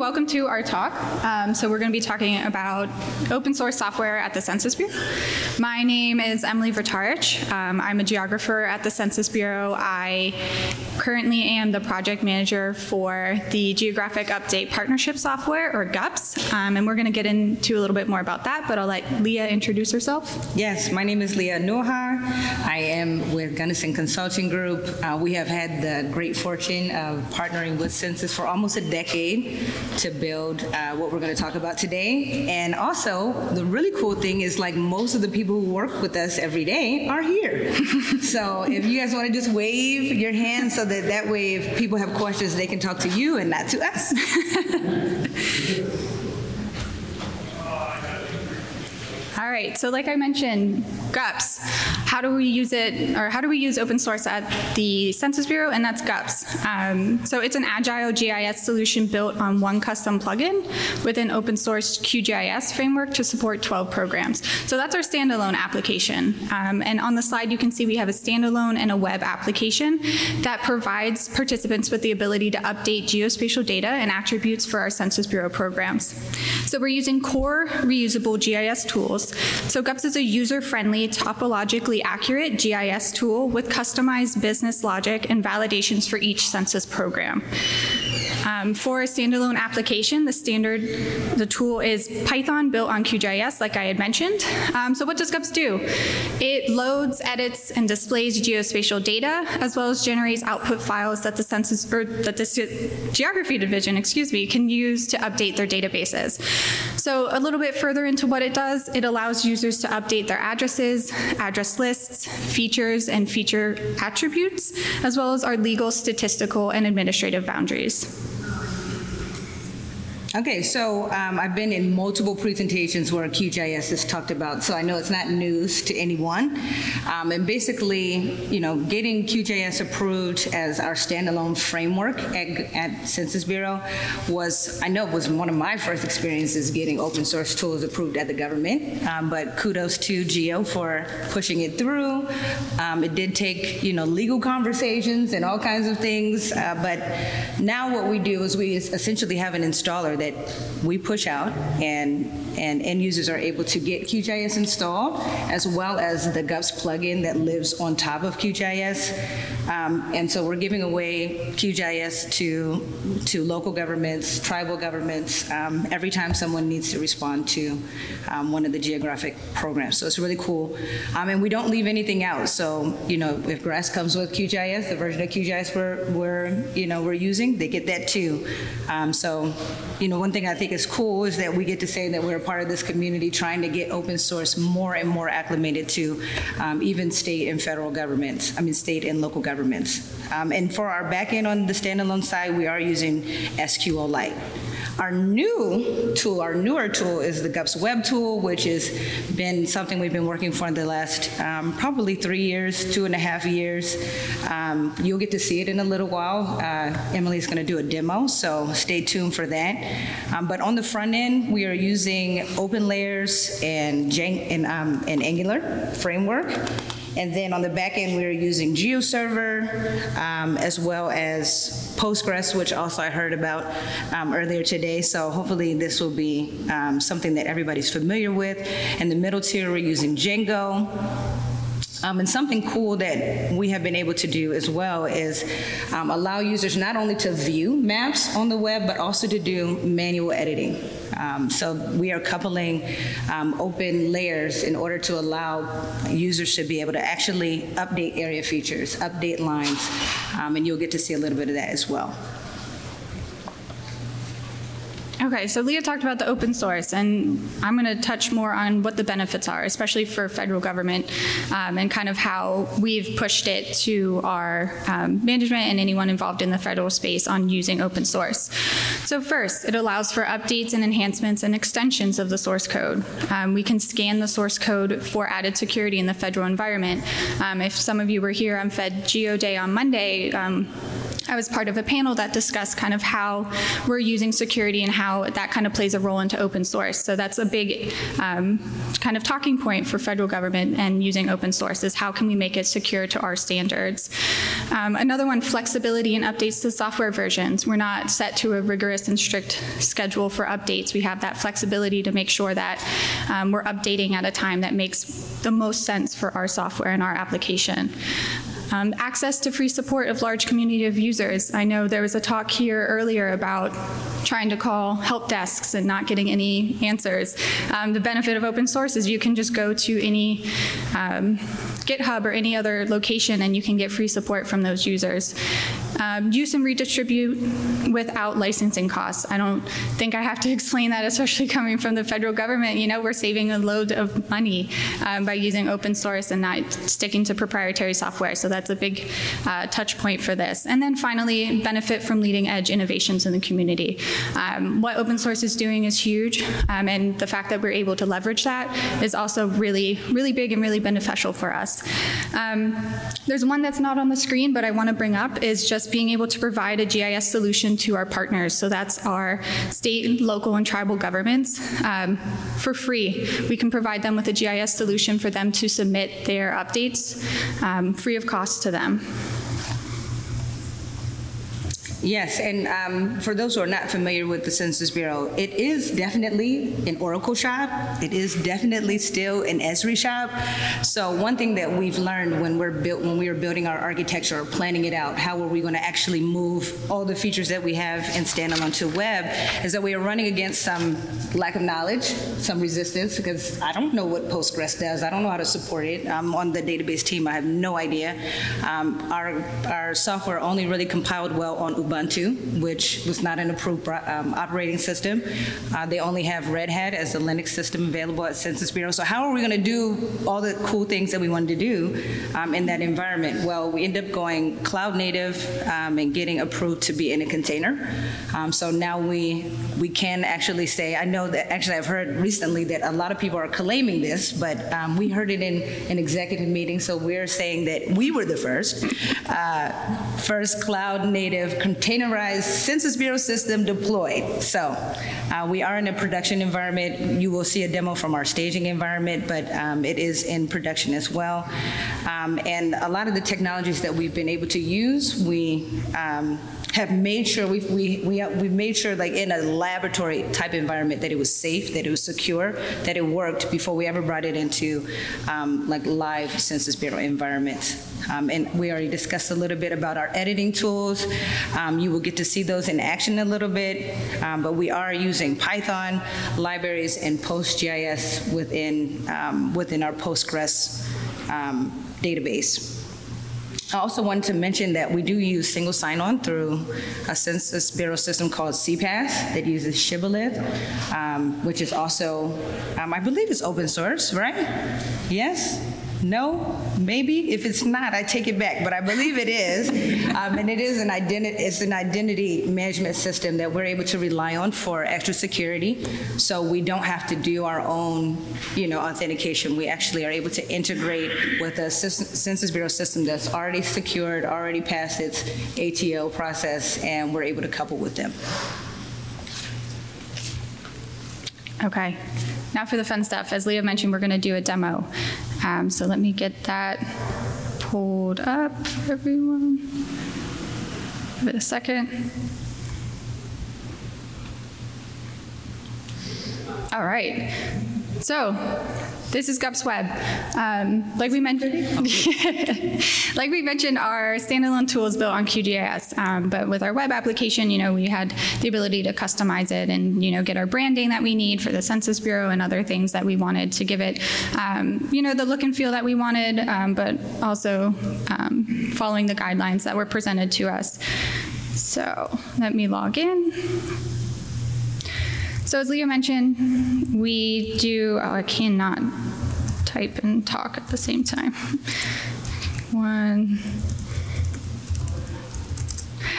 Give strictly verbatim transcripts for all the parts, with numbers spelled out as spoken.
welcome to our talk. Um, so we're going to be talking about open source software at the Census Bureau. My name is Emily Vrtarich. Um, I'm a geographer at the Census Bureau. I currently am the project manager for the Geographic Update Partnership Software, or GUPS, um, and we're going to get into a little bit more about that, but I'll let Leah introduce herself. Yes, my name is Leah Noha. I am with Gunnison Consulting Group. Uh, we have had the great fortune of partnering with Census for almost a decade to build uh, what we're going to talk about today. And also, the really cool thing is, like, most of the people who work with us every day are here. So if you guys want to just wave your hand so that that way if people have questions, they can talk to you and not to us. All right, so like I mentioned, GUPS, how do we use it, or how do we use open source at the Census Bureau? And that's GUPS. Um, so it's an agile G I S solution built on one custom plugin with an open source Q G I S framework to support twelve programs. So that's our standalone application. Um, and on the slide, you can see we have a standalone and a web application that provides participants with the ability to update geospatial data and attributes for our Census Bureau programs. So we're using core reusable G I S tools. So GUPS is a user-friendly, topologically accurate G I S tool with customized business logic and validations for each census program. Um, for a standalone application, the standard, the tool is Python built on Q G I S, like I had mentioned. Um, so what does GUPS do? It loads, edits, and displays geospatial data, as well as generates output files that the census, or that the geography division, excuse me, can use to update their databases. So a little bit further into what it does, it allows users to update their addresses, address lists, features, and feature attributes, as well as our legal, statistical, and administrative boundaries. Okay, so um, I've been in multiple presentations where Q G I S is talked about, so I know it's not news to anyone. Um, and basically, you know, getting Q G I S approved as our standalone framework at, at Census Bureau was, I know, was one of my first experiences getting open source tools approved at the government. Um, but kudos to Geo for pushing it through. Um, it did take, you know, legal conversations and all kinds of things. Uh, but now what we do is we essentially have an installer that we push out, and and end users are able to get Q G I S installed, as well as the GUPS plugin that lives on top of Q G I S. Um, and so we're giving away Q G I S to to local governments, tribal governments, um, every time someone needs to respond to um, one of the geographic programs. So it's really cool. Um, and we don't leave anything out. So, you know, if GRASS comes with Q G I S, the version of Q G I S we're, we're you know, we're using, they get that too. Um, so, you know, one thing I think is cool is that we get to say that we're a part of this community trying to get open source more and more acclimated to um, even state and federal governments, I mean state and local governments. Um, and for our backend on the standalone side, we are using S Q L Lite. Our new tool, our newer tool is the GUPS web tool, which has been something we've been working for in the last um, probably three years, two and a half years. Um, you'll get to see it in a little while. Uh, Emily's gonna do a demo, so stay tuned for that. Um, but on the front end, we are using OpenLayers and, Jan and, um, and Angular framework. And then on the back end, we're using GeoServer, um, as well as Postgres, which also I heard about um, earlier today. So hopefully this will be um, something that everybody's familiar with. In the middle tier, we're using Django. Um, and something cool that we have been able to do as well is um, allow users not only to view maps on the web, but also to do manual editing. Um, so we are coupling um, open layers in order to allow users to be able to actually update area features, update lines, um, and you'll get to see a little bit of that as well. Okay, so Leah talked about the open source, and I'm going to touch more on what the benefits are, especially for federal government, um, and kind of how we've pushed it to our um, management and anyone involved in the federal space on using open source. So first, it allows for updates and enhancements and extensions of the source code. Um, we can scan the source code for added security in the federal environment. Um, if some of you were here on Fed Geo Day on Monday, um, I was part of a panel that discussed kind of how we're using security and how that kind of plays a role into open source. So that's a big um, kind of talking point for federal government and using open source is how can we make it secure to our standards. Um, another one, flexibility and updates to software versions. We're not set to a rigorous and strict schedule for updates. We have that flexibility to make sure that um, we're updating at a time that makes the most sense for our software and our application. Um, access to free support of large community of users. I know there was a talk here earlier about trying to call help desks and not getting any answers. Um, the benefit of open source is you can just go to any um, GitHub or any other location and you can get free support from those users. Um, use and redistribute without licensing costs. I don't think I have to explain that, especially coming from the federal government. You know, we're saving a load of money um, by using open source and not sticking to proprietary software. So that's a big uh, touch point for this. And then finally, benefit from leading edge innovations in the community. Um, what open source is doing is huge, um, and the fact that we're able to leverage that is also really, really big and really beneficial for us. Um, there's one that's not on the screen, but I want to bring up is just being able to provide a G I S solution to our partners. So that's our state, local, and tribal governments um, for free. We can provide them with a G I S solution for them to submit their updates um, free of cost to them. Yes, and um, for those who are not familiar with the Census Bureau, it is definitely an Oracle shop. It is definitely still an Esri shop. So one thing that we've learned when we're built, when we were building our architecture or planning it out, how are we going to actually move all the features that we have in standalone to web, is that we are running against some lack of knowledge, some resistance, because I don't know what Postgres does. I don't know how to support it. I'm on the database team. I have no idea. Um, our our software only really compiled well on Ubuntu, which was not an approved um, operating system. Uh, they only have Red Hat as a Linux system available at Census Bureau. So how are we going to do all the cool things that we wanted to do um, in that environment? Well, we end up going cloud native um, and getting approved to be in a container. Um, so now we we can actually say, I know that actually I've heard recently that a lot of people are claiming this, but um, we heard it in an executive meeting, so we're saying that we were the first, uh, first cloud native containerized Census Bureau system deployed. So uh, we are in a production environment. You will see a demo from our staging environment, but um, it is in production as well. Um, and a lot of the technologies that we've been able to use, we um, have made sure we've, we, we, we've made sure, like in a laboratory type environment, that it was safe, that it was secure, that it worked before we ever brought it into um, like live Census Bureau environments. Um, and we already discussed a little bit about our editing tools. Um, you will get to see those in action a little bit, um, but we are using Python libraries and PostGIS within, um, within our Postgres um, database. I also wanted to mention that we do use single sign-on through a Census Bureau system called C PAS that uses Shibboleth, um, which is also, um, I believe it's open source, right? Yes? No? Maybe? If it's not, I take it back, but I believe it is. Um, and it is an identity, it's an identity management system that we're able to rely on for extra security. So we don't have to do our own, you know, authentication. We actually are able to integrate with a Census Bureau system that's already secured, already passed its A T O process, and we're able to couple with them. Okay. Now for the fun stuff. As Leah mentioned, we're going to do a demo. Um, so let me get that pulled up for everyone. Give it a second. All right. So this is GUPS Web. Um, like we mentioned, like we mentioned, our standalone tool is built on Q G I S, um, but with our web application, you know, we had the ability to customize it and, you know, get our branding that we need for the Census Bureau and other things that we wanted to give it, um, you know, the look and feel that we wanted, um, but also um, following the guidelines that were presented to us. So let me log in. So as Leah mentioned, we do, oh, I cannot type and talk at the same time. One.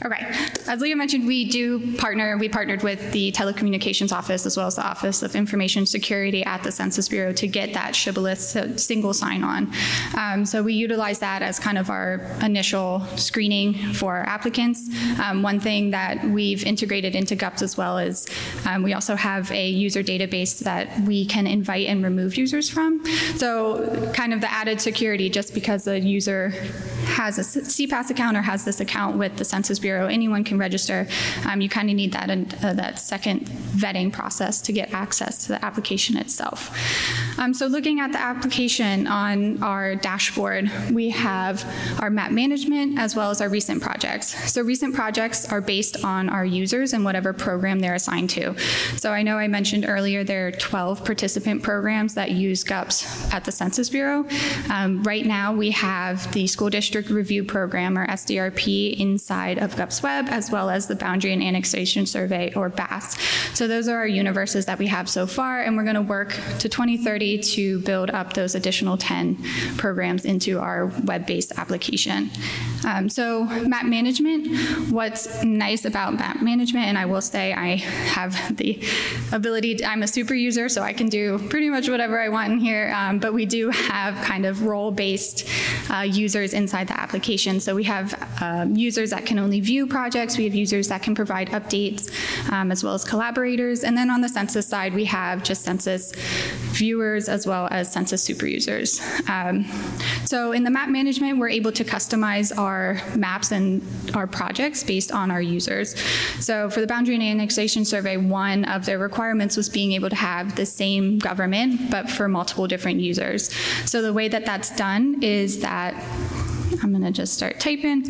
Okay, as Leah mentioned, we do partner, we partnered with the Telecommunications Office as well as the Office of Information Security at the Census Bureau to get that shibboleth single sign-on. Um, so we utilize that as kind of our initial screening for applicants. Um, one thing that we've integrated into GUPS as well is um, we also have a user database that we can invite and remove users from. So kind of the added security, just because a user has a C PAS account or has this account with the Census Bureau, anyone can register. Um, you kind of need that uh, that second vetting process to get access to the application itself. Um, so looking at the application on our dashboard, we have our map management as well as our recent projects. So recent projects are based on our users and whatever program they're assigned to. So I know I mentioned earlier there are twelve participant programs that use GUPS at the Census Bureau. Um, right now we have the School District Review Program, or S D R P, inside of GUPS Web, as well as the Boundary and Annexation Survey, or B A S. So those are our universes that we have so far, and we're going to work to twenty thirty to build up those additional ten programs into our web-based application. Um, so map management, what's nice about map management, and I will say I have the ability, to, I'm a super user, so I can do pretty much whatever I want in here, um, but we do have kind of role-based uh, users inside the application. So we have um, users that can only view projects, we have users that can provide updates, um, as well as collaborators, and then on the census side, we have just census viewers as well as census super users. Um, so in the map management, we're able to customize our maps and our projects based on our users. So for the Boundary and Annexation Survey, one of their requirements was being able to have the same government, but for multiple different users. So the way that that's done is that, I'm gonna just start typing,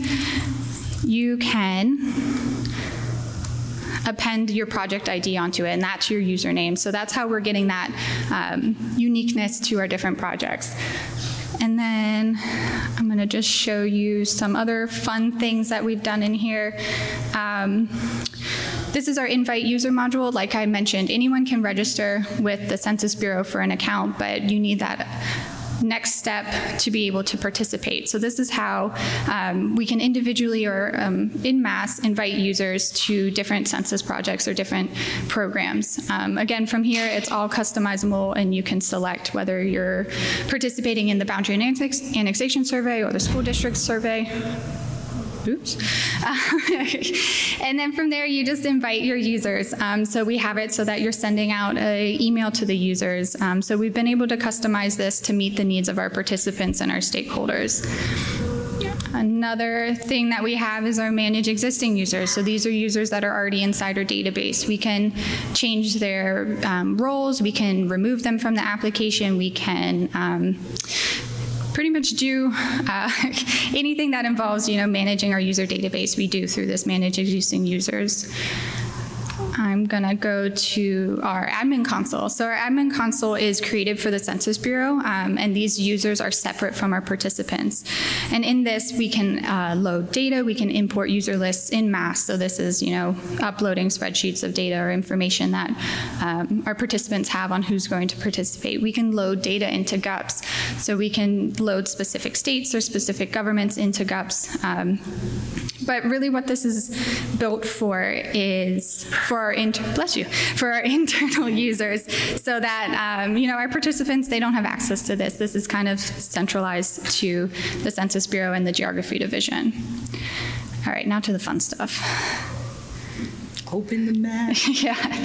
you can append your project I D onto it, and that's your username. So that's how we're getting that um, uniqueness to our different projects. And then I'm going to just show you some other fun things that we've done in here. Um, This is our invite user module. Like I mentioned, anyone can register with the Census Bureau for an account, but you need that next step to be able to participate. So this is how um, we can individually or um, in mass invite users to different census projects or different programs. Um, again, from here, it's all customizable, and you can select whether you're participating in the Boundary and Annex Annexation Survey or the School District Survey. Oops. Uh, and then from there, you just invite your users. Um, so we have it so that you're sending out an email to the users. Um, so we've been able to customize this to meet the needs of our participants and our stakeholders. Another thing that we have is our manage existing users. So these are users that are already inside our database. We can change their um, roles. We can remove them from the application. We can um, pretty much do uh, anything that involves, you know, managing our user database, we do through this manage existing users. I'm going to go to our admin console. So our admin console is created for the Census Bureau, um, and these users are separate from our participants. And in this, we can uh, load data, we can import user lists in mass. So this is, you know, uploading spreadsheets of data or information that um, our participants have on who's going to participate. We can load data into GUPS. So we can load specific states or specific governments into GUPS. Um, but really what this is built for is for our inter bless you for our internal users, so that um, you know, our participants, they don't have access to this. This is kind of centralized to the Census Bureau and the Geography Division. All right, now to the fun stuff. Open the map. Yeah.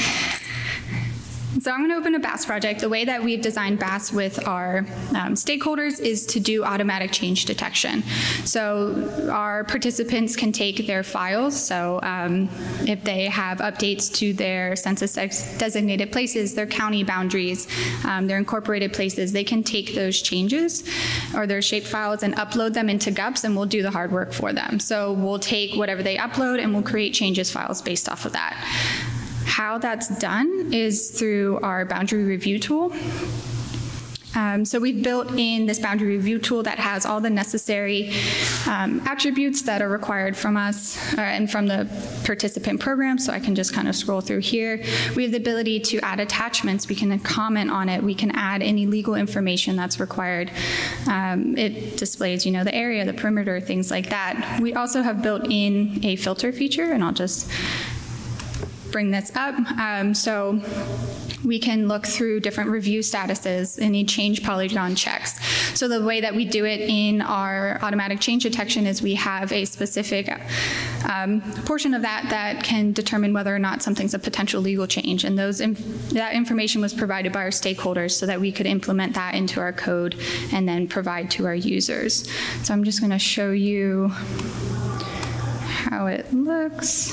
So I'm going to open a B A S project. The way that we've designed B A S with our um, stakeholders is to do automatic change detection. So our participants can take their files. So um, if they have updates to their census designated places, their county boundaries, um, their incorporated places, they can take those changes or their shape files and upload them into GUPS, and we'll do the hard work for them. So we'll take whatever they upload and we'll create changes files based off of that. How that's done is through our boundary review tool. Um, so we've built in this boundary review tool that has all the necessary um, attributes that are required from us uh, and from the participant program. So I can just kind of scroll through here. We have the ability to add attachments. We can comment on it. We can add any legal information that's required. Um, it displays, you know, the area, the perimeter, things like that. We also have built in a filter feature, and I'll just bring this up. Um, so we can look through different review statuses, any change polygon checks. So the way that we do it in our automatic change detection is we have a specific um, portion of that that can determine whether or not something's a potential legal change. And those inf- that information was provided by our stakeholders so that we could implement that into our code and then provide to our users. So I'm just going to show you how it looks.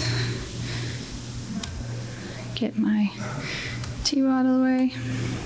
Get my T-W out of the way,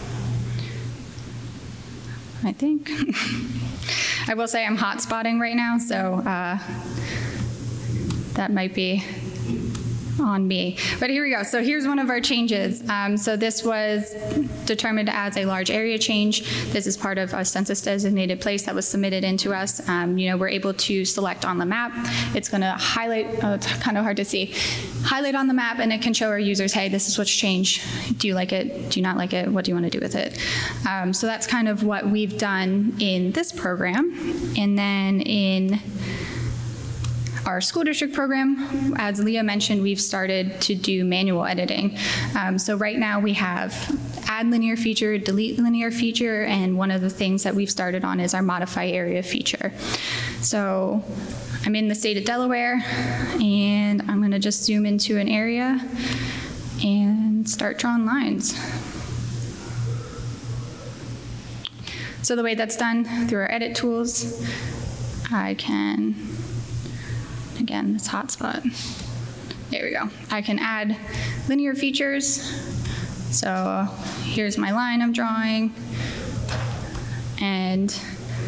I think. I will say I'm hotspotting right now, so uh, that might be on me. But here we go. So here's one of our changes. Um, so this was determined as a large area change. This is part of a census designated place that was submitted into us. Um, you know, we're able to select on the map. It's going to highlight, oh, it's kind of hard to see, highlight on the map, and it can show our users, hey, this is what's changed. Do you like it? Do you not like it? What do you want to do with it? Um, so that's kind of what we've done in this program. And then in our school district program, as Leah mentioned, we've started to do manual editing. Um, so right now we have add linear feature, delete linear feature, and one of the things that we've started on is our modify area feature. So I'm in the state of Delaware, and I'm going to just zoom into an area and start drawing lines. So the way that's done through our edit tools, I can, again, this hotspot. There we go. I can add linear features. So here's my line I'm drawing, and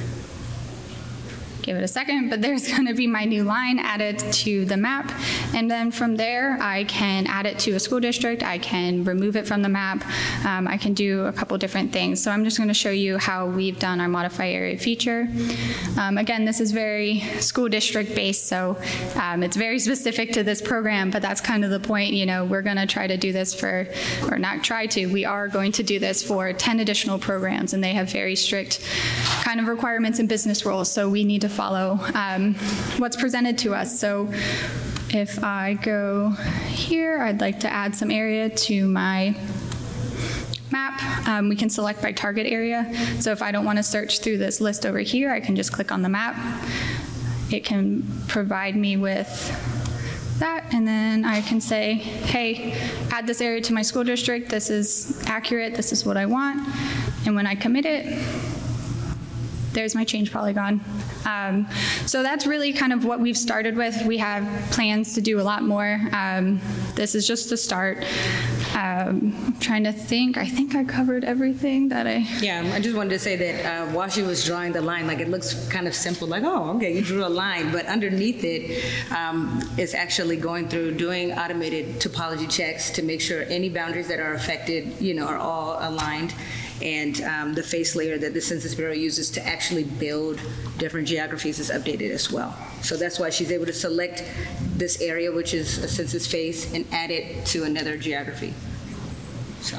give it a second, but there's going to be my new line added to the map. And then from there, I can add it to a school district. I can remove it from the map. Um, I can do a couple different things. So I'm just going to show you how we've done our modify area feature. Um, again, this is very school district based, so um, it's very specific to this program, but that's kind of the point. You know, we're going to try to do this for, or not try to, we are going to do this for ten additional programs, and they have very strict kind of requirements and business rules. So we need to follow um, what's presented to us. So if I go here, I'd like to add some area to my map. Um, we can select by target area. So if I don't want to search through this list over here, I can just click on the map. It can provide me with that, and then I can say, hey, add this area to my school district. This is accurate. This is what I want. And when I commit it, there's my change polygon. Um, so that's really kind of what we've started with. We have plans to do a lot more. Um, this is just the start. Um, I'm trying to think. I think I covered everything that I... Yeah, I just wanted to say that uh, while she was drawing the line, like it looks kind of simple, like, oh, okay, you drew a line, but underneath it, um, it's actually going through doing automated topology checks to make sure any boundaries that are affected, you know, are all aligned. And um, the face layer that the Census Bureau uses to actually build different geographies is updated as well. So that's why she's able to select this area, which is a census face, and add it to another geography. So.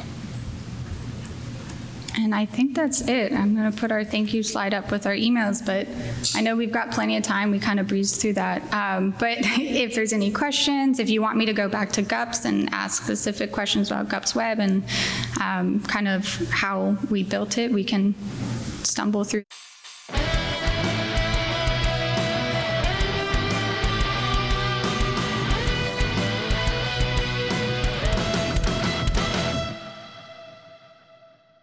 And I think that's it. I'm going to put our thank you slide up with our emails, but I know we've got plenty of time. We kind of breezed through that. Um, but if there's any questions, if you want me to go back to GUPS and ask specific questions about GUPS Web and um, kind of how we built it, we can stumble through.